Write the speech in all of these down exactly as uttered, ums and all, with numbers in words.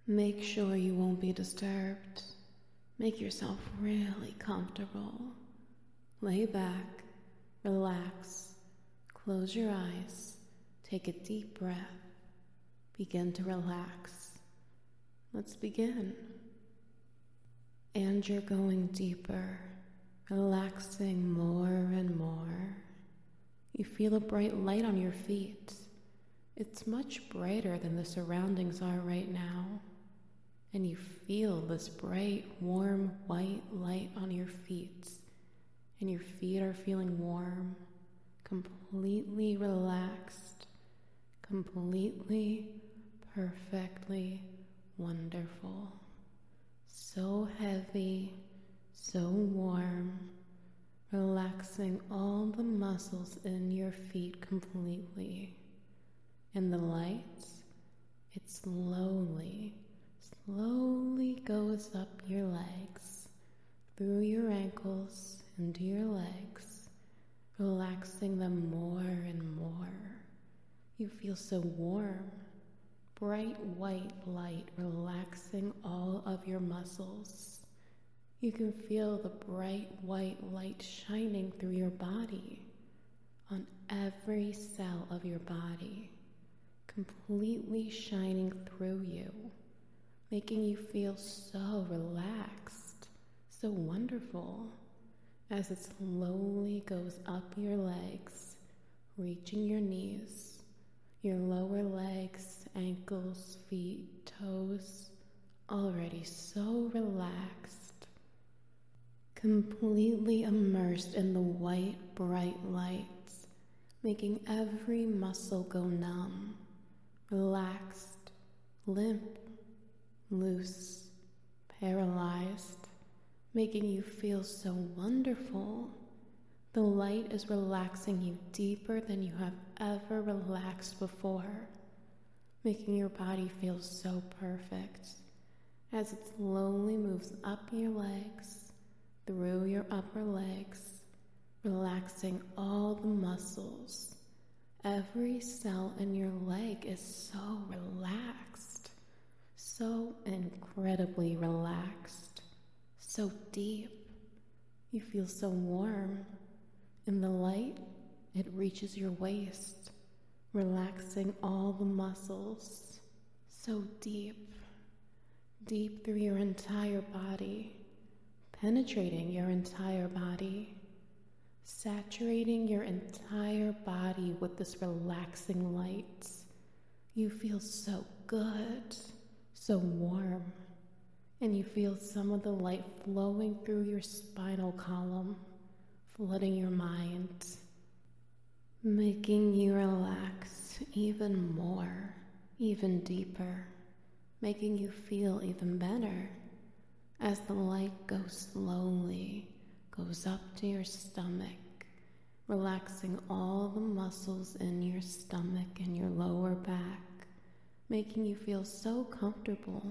Make sure you won't be disturbed. Make yourself really comfortable. Lay back, relax, close your eyes, take a deep breath. Begin to relax. Let's begin. And you're going deeper, relaxing more and more. You feel a bright light on your feet. It's much brighter than the surroundings are right now. And you feel this bright, warm, white light on your feet. And your feet are feeling warm, completely relaxed, completely, perfectly wonderful. So heavy, so warm, relaxing all the muscles in your feet completely. And the light, it slowly, slowly goes up your legs, through your ankles, into your legs, relaxing them more and more. You feel so warm, bright white light relaxing all of your muscles. You can feel the bright white light shining through your body, on every cell of your body, completely shining through you, making you feel so relaxed, so wonderful, as it slowly goes up your legs, reaching your knees, your lower legs, ankles, feet, toes, already so relaxed, completely immersed in the white, bright lights, making every muscle go numb, relaxed, limp, loose, paralyzed, making you feel so wonderful. The light is relaxing you deeper than you have ever relaxed before, making your body feel so perfect as it slowly moves up your legs, through your upper legs, relaxing all the muscles. Every cell in your leg is so relaxed, so incredibly relaxed, so deep. You feel so warm. In the light, it reaches your waist, relaxing all the muscles, so deep, deep through your entire body, penetrating your entire body, saturating your entire body with this relaxing light. You feel so good, so warm, and you feel some of the light flowing through your spinal column, flooding your mind, making you relax even more, even deeper, making you feel even better as the light goes slowly, goes up to your stomach, relaxing all the muscles in your stomach and your lower back, making you feel so comfortable,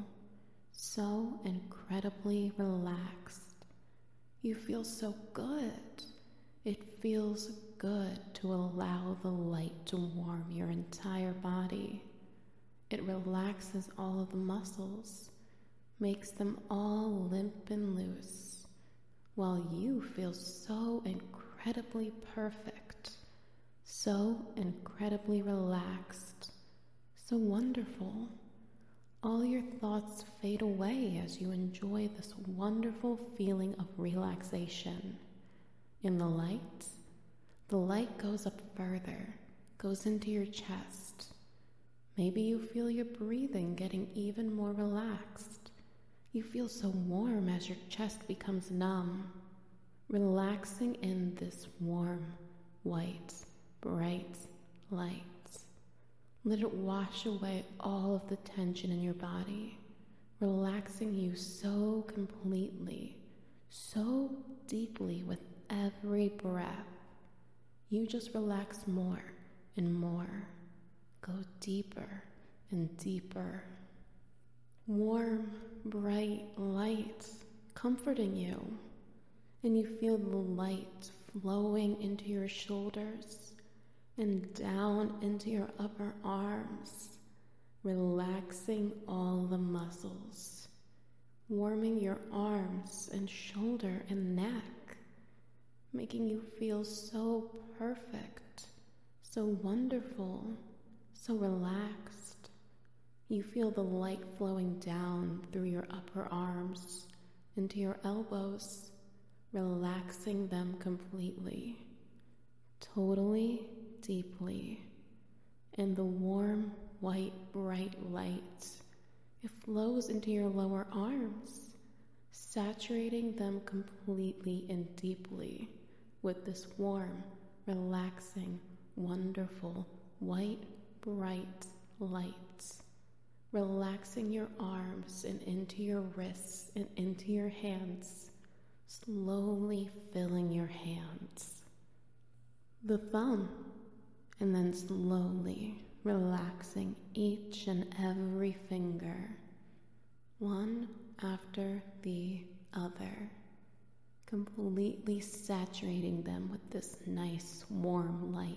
so incredibly relaxed. You feel so good. It feels good to allow the light to warm your entire body. It relaxes all of the muscles, makes them all limp and loose, while you feel so incredibly perfect, so incredibly relaxed, so wonderful. All your thoughts fade away as you enjoy this wonderful feeling of relaxation. In the light, the light goes up further, goes into your chest. Maybe you feel your breathing getting even more relaxed. You feel so warm as your chest becomes numb, relaxing in this warm, white, bright light. Let it wash away all of the tension in your body, relaxing you so completely, so deeply with every breath. You just relax more and more. Go deeper and deeper. Warm, bright light comforting you, and you feel the light flowing into your shoulders and down into your upper arms, relaxing all the muscles, warming your arms and shoulder and neck, making you feel so perfect, so wonderful, so relaxed. You feel the light flowing down through your upper arms into your elbows, relaxing them completely, totally, deeply. And the warm, white, bright light, it flows into your lower arms, saturating them completely and deeply with this warm, relaxing, wonderful, white, bright light, relaxing your arms and into your wrists and into your hands, slowly filling your hands. The thumb, and then slowly relaxing each and every finger, one after the other, completely saturating them with this nice warm light,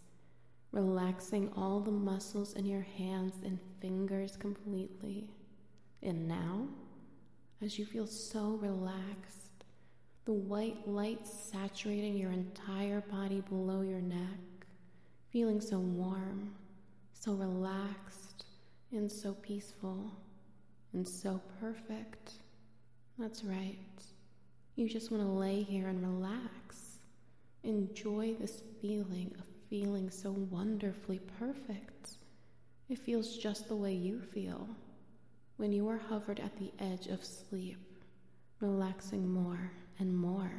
relaxing all the muscles in your hands and fingers completely. And now, as you feel so relaxed, the white light saturating your entire body below your neck, feeling so warm, so relaxed, and so peaceful, and so perfect. That's right. You just want to lay here and relax. Enjoy this feeling of feeling so wonderfully perfect. It feels just the way you feel when you are hovered at the edge of sleep, relaxing more and more.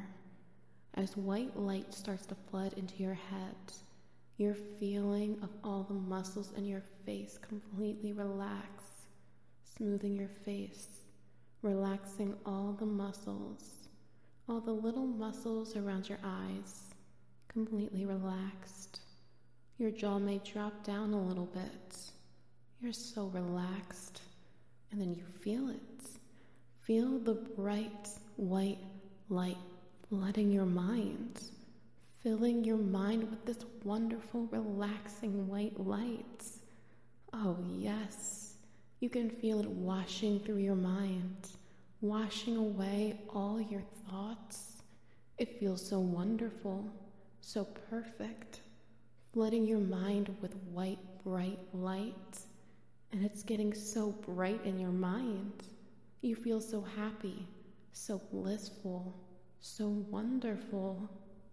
As white light starts to flood into your head, your feeling of all the muscles in your face completely relax, smoothing your face, relaxing all the muscles, all the little muscles around your eyes, completely relaxed. Your jaw may drop down a little bit. You're so relaxed. And then you feel it. Feel the bright white light flooding your mind, filling your mind with this wonderful, relaxing white light. Oh yes, you can feel it washing through your mind, washing away all your thoughts. It feels so wonderful, so perfect, flooding your mind with white, bright light. And it's getting so bright in your mind. You feel so happy, so blissful, so wonderful.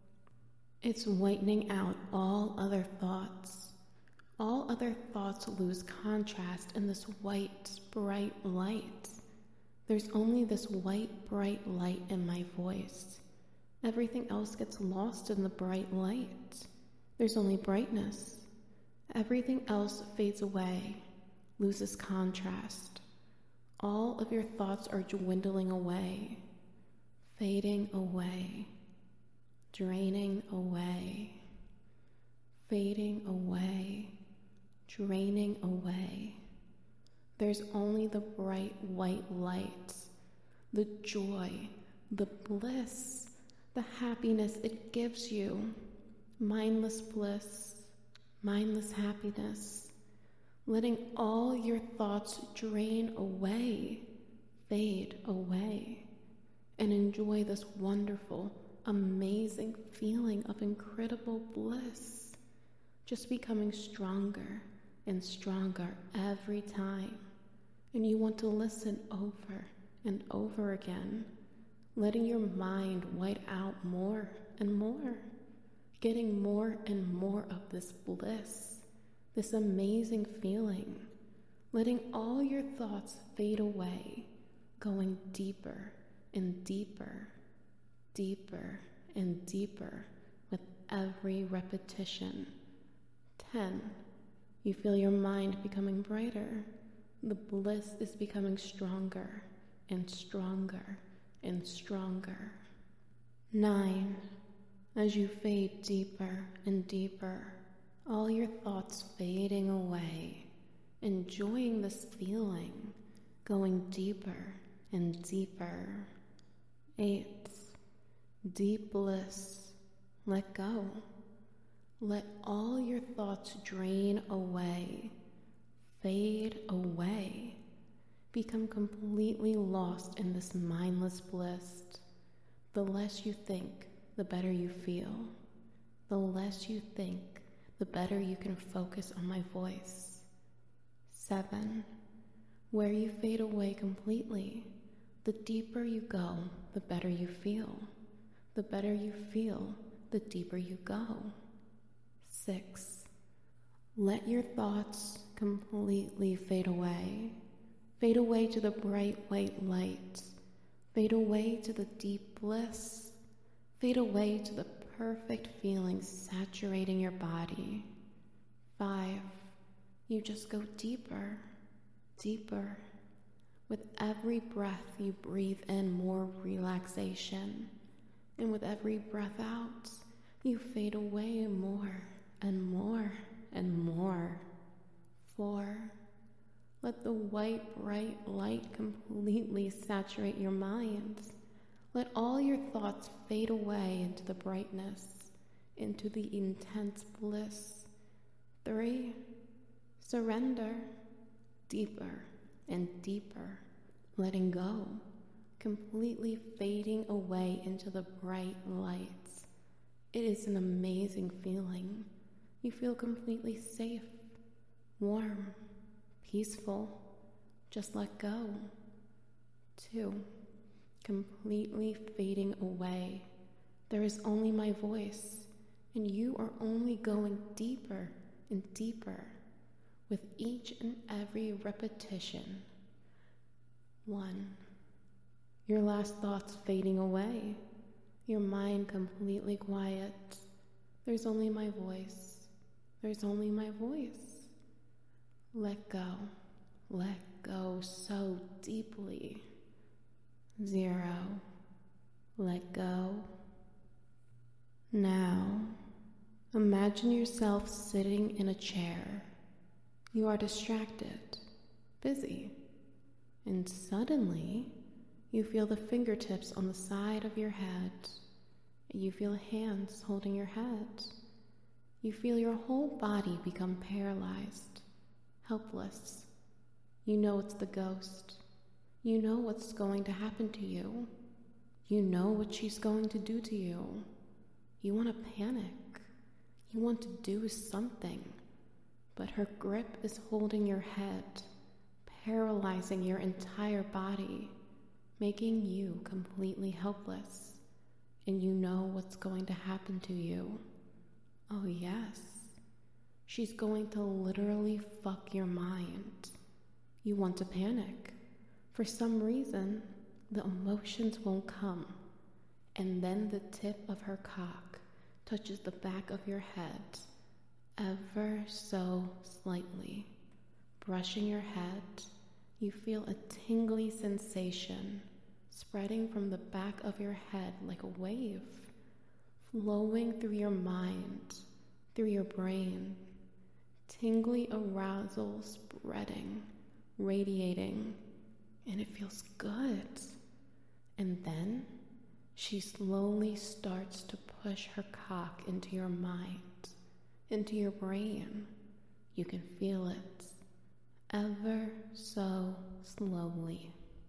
It's whitening out all other thoughts. All other thoughts lose contrast in this white, bright light. There's only this white, bright light in my voice. Everything else gets lost in the bright light. There's only brightness. Everything else fades away, loses contrast. All of your thoughts are dwindling away, fading away, draining away, fading away, draining away. There's only the bright white light, the joy, the bliss, the happiness it gives you. Mindless bliss, mindless happiness, letting all your thoughts drain away, fade away, and enjoy this wonderful, amazing feeling of incredible bliss, just becoming stronger and stronger every time. And you want to listen over and over again, letting your mind white out more and more, getting more and more of this bliss, this amazing feeling, letting all your thoughts fade away, going deeper and deeper, deeper and deeper with every repetition. Ten, you feel your mind becoming brighter. The bliss is becoming stronger and stronger and stronger. Nine, as you fade deeper and deeper, all your thoughts fading away, enjoying this feeling, going deeper and deeper. Eight, deep bliss, let go. Let all your thoughts drain away, fade away. Become completely lost in this mindless bliss. The less you think, the better you feel. The less you think, the better you can focus on my voice. Seven, where you fade away completely, the deeper you go, the better you feel. The better you feel, the deeper you go. Six, let your thoughts completely fade away. Fade away to the bright white light. Fade away to the deep bliss. Fade away to the perfect feelings saturating your body. Five, you just go deeper, deeper. With every breath you breathe in more relaxation. And with every breath out, you fade away more and more and more. Four, let the white bright light completely saturate your mind. Let all your thoughts fade away into the brightness, into the intense bliss. Three, surrender, deeper and deeper, letting go, completely fading away into the bright lights. It is an amazing feeling. You feel completely safe, warm, peaceful. Just let go. Two, completely fading away. There is only my voice, and you are only going deeper and deeper with each and every repetition. One, your last thoughts fading away, your mind completely quiet. There's only my voice. There's only my voice. Let go. Let go so deeply. Zero. Let go. Now, imagine yourself sitting in a chair. You are distracted, busy, and suddenly you feel the fingertips on the side of your head. You feel hands holding your head. You feel your whole body become paralyzed, helpless. You know it's the ghost. You know what's going to happen to you. You know what she's going to do to you. You want to panic. You want to do something. But her grip is holding your head, paralyzing your entire body, making you completely helpless. And you know what's going to happen to you. Oh yes, she's going to literally fuck your mind. You want to panic. For some reason, the emotions won't come. And then the tip of her cock touches the back of your head, ever so slightly. Brushing your head, you feel a tingly sensation spreading from the back of your head like a wave, flowing through your mind, through your brain. Tingly arousal spreading, radiating, and it feels good. And then she slowly starts to push her cock into your mind, into your brain. You can feel it, ever so slowly.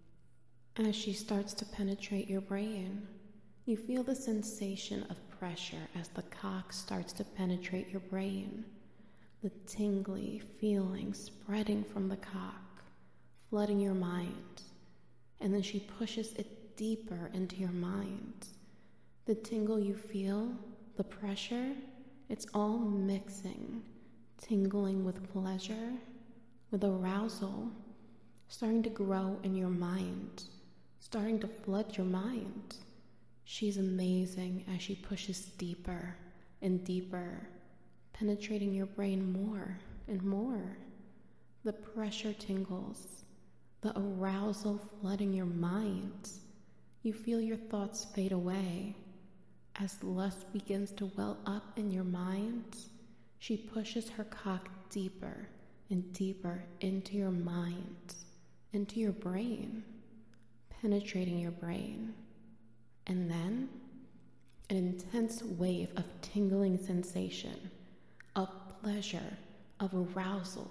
As she starts to penetrate your brain, you feel the sensation of pressure as the cock starts to penetrate your brain. The tingly feeling spreading from the cock, flooding your mind. And then she pushes it deeper into your mind. The tingle you feel, the pressure, it's all mixing, tingling with pleasure, with arousal, starting to grow in your mind, starting to flood your mind. She's amazing as she pushes deeper and deeper, penetrating your brain more and more. The pressure tingles, the arousal flooding your mind. You feel your thoughts fade away. As lust begins to well up in your mind, she pushes her cock deeper and deeper into your mind, into your brain, penetrating your brain. And then, an intense wave of tingling sensation, of pleasure, of arousal,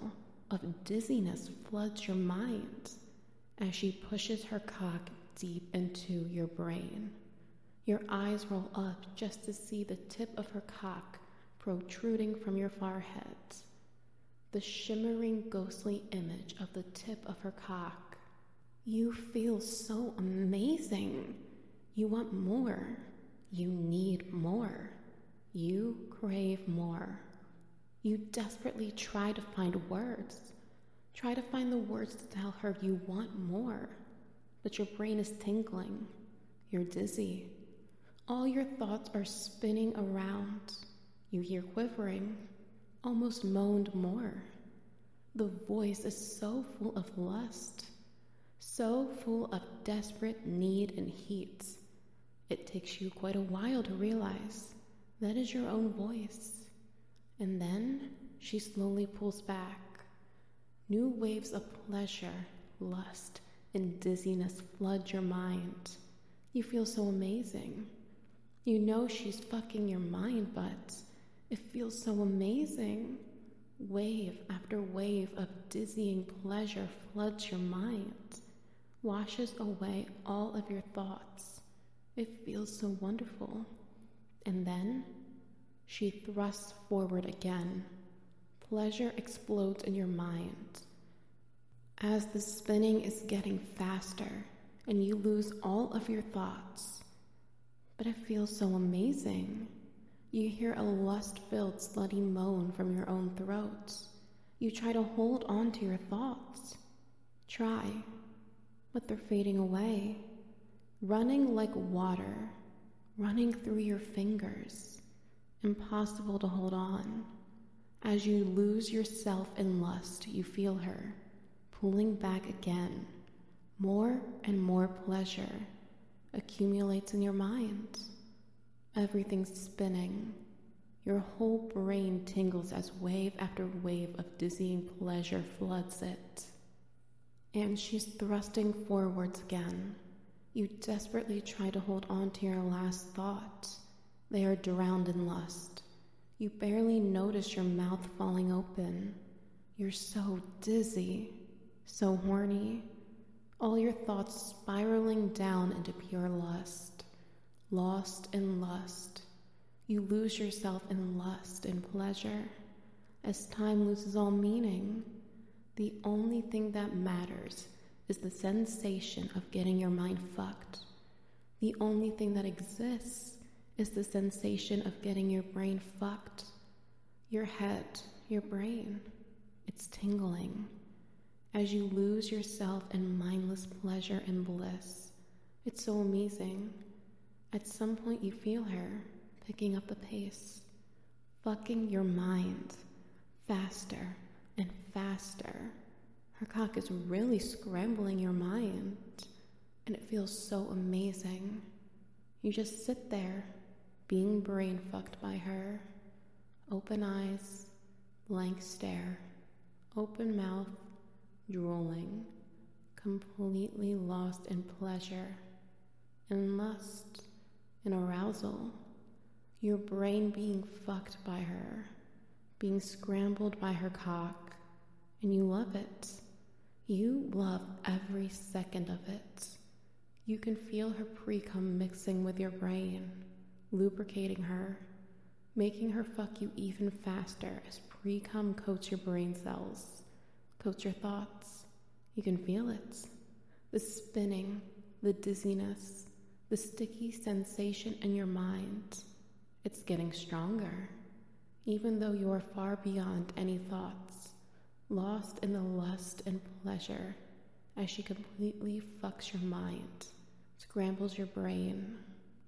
of dizziness floods your mind as she pushes her cock deep into your brain. Your eyes roll up just to see the tip of her cock protruding from your forehead. The shimmering, ghostly image of the tip of her cock. You feel so amazing. You want more. You need more. You crave more. You desperately try to find words. Try to find the words to tell her you want more. But your brain is tingling. You're dizzy. All your thoughts are spinning around. You hear quivering, almost moaned more. The voice is so full of lust, so full of desperate need and heat. It takes you quite a while to realize that is your own voice. And then she slowly pulls back. New waves of pleasure, lust, and dizziness flood your mind. You feel so amazing. You know she's fucking your mind, but it feels so amazing. Wave after wave of dizzying pleasure floods your mind, washes away all of your thoughts. It feels so wonderful. And then she thrusts forward again. Pleasure explodes in your mind. As the spinning is getting faster and you lose all of your thoughts. But it feels so amazing. You hear a lust-filled slutty moan from your own throat. You try to hold on to your thoughts. Try, but they're fading away. Running like water, running through your fingers. Impossible to hold on. As you lose yourself in lust, you feel her, pulling back again. More and more pleasure accumulates in your mind. Everything's spinning. Your whole brain tingles as wave after wave of dizzying pleasure floods it. And she's thrusting forwards again. You desperately try to hold on to your last thought. They are drowned in lust. You barely notice your mouth falling open. You're so dizzy, so horny. All your thoughts spiraling down into pure lust. Lost in lust. You lose yourself in lust and pleasure. As time loses all meaning, the only thing that matters is the sensation of getting your mind fucked. The only thing that exists is the sensation of getting your brain fucked. Your head, your brain, it's tingling. As you lose yourself in mindless pleasure and bliss, it's so amazing. At some point you feel her picking up the pace, fucking your mind, faster and faster. Her cock is really scrambling your mind, and it feels so amazing. You just sit there, being brain fucked by her. Open eyes, blank stare, open mouth, drooling, completely lost in pleasure, in lust, in arousal. Your brain being fucked by her, being scrambled by her cock, and you love it. You love every second of it. You can feel her pre-cum mixing with your brain, lubricating her, making her fuck you even faster as pre-cum coats your brain cells, coats your thoughts. You can feel it. The spinning, the dizziness, the sticky sensation in your mind. It's getting stronger, even though you are far beyond any thoughts, lost in the lust and pleasure as she completely fucks your mind, scrambles your brain.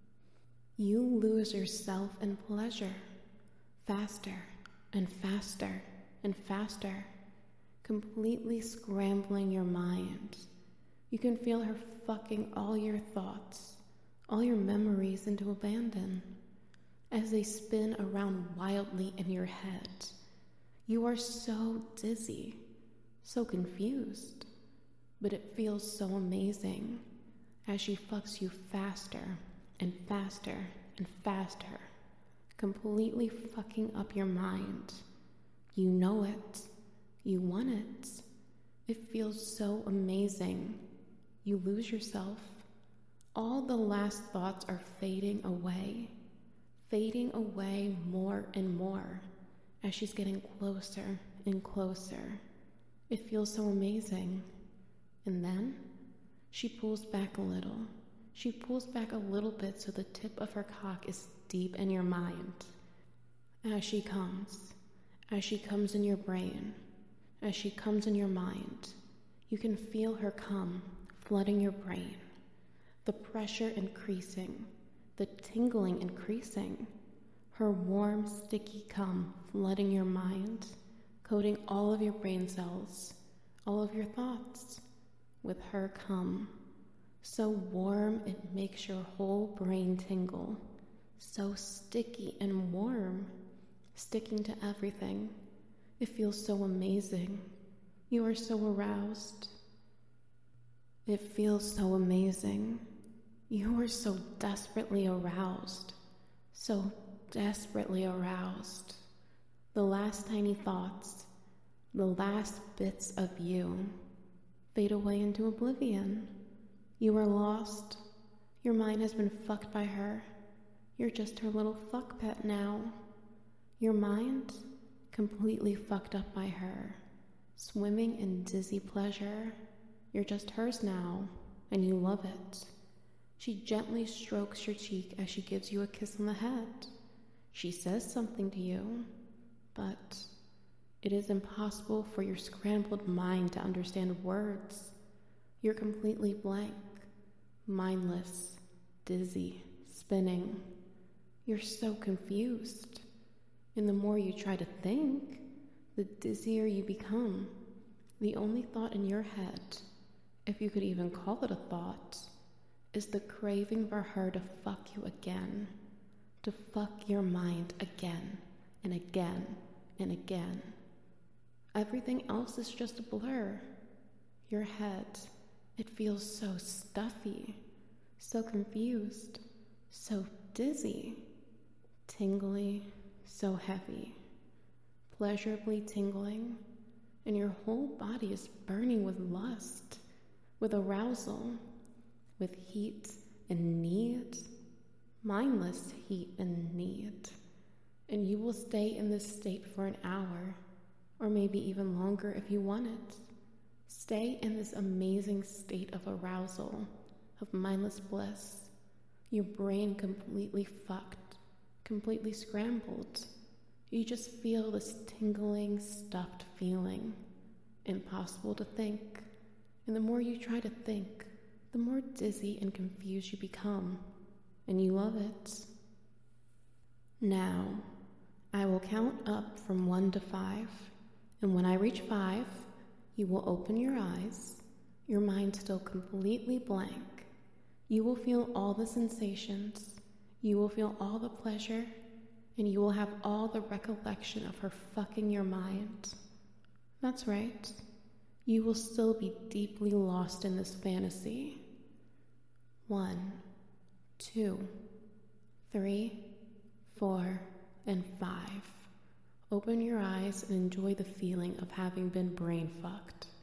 You lose yourself in pleasure, faster and faster and faster, completely scrambling your mind. You can feel her fucking all your thoughts, all your memories into abandon. As they spin around wildly in your head, you are so dizzy, so confused, but it feels so amazing as she fucks you faster and faster and faster, completely fucking up your mind. You know it. You want it. It feels so amazing. You lose yourself. All the last thoughts are fading away, fading away more and more as she's getting closer and closer. It feels so amazing. And then she pulls back a little. She pulls back a little bit so the tip of her cock is deep in your mind. As she comes, as she comes in your brain, as she comes in your mind, you can feel her come flooding your brain. The pressure increasing, the tingling increasing, her warm, sticky cum flooding your mind, coating all of your brain cells, all of your thoughts with her cum. So warm it makes your whole brain tingle. So sticky and warm, sticking to everything. It feels so amazing. You are so aroused. It feels so amazing. You are so desperately aroused. So desperately aroused. The last tiny thoughts, the last bits of you, fade away into oblivion. You are lost. Your mind has been fucked by her. You're just her little fuck pet now. Your mind, completely fucked up by her, swimming in dizzy pleasure. You're just hers now, and you love it. She gently strokes your cheek as she gives you a kiss on the head. She says something to you, but it is impossible for your scrambled mind to understand words. You're completely blank, mindless, dizzy, spinning. You're so confused. And the more you try to think, the dizzier you become. The only thought in your head, if you could even call it a thought, is the craving for her to fuck you again, to fuck your mind again and again and again. Everything else is just a blur. Your head, it feels so stuffy, so confused, so dizzy, tingly, so heavy, pleasurably tingling, and your whole body is burning with lust, with arousal, with heat and need, mindless heat and need. And you will stay in this state for an hour, or maybe even longer if you want it. Stay in this amazing state of arousal, of mindless bliss, your brain completely fucked, completely scrambled. You just feel this tingling, stuffed feeling, impossible to think. And the more you try to think, the more dizzy and confused you become, and you love it. Now, I will count up from one to five, and when I reach five, you will open your eyes, your mind still completely blank. You will feel all the sensations, you will feel all the pleasure, and you will have all the recollection of her fucking your mind. That's right. You will still be deeply lost in this fantasy. One, two, three, four, and five. Open your eyes and enjoy the feeling of having been brain fucked.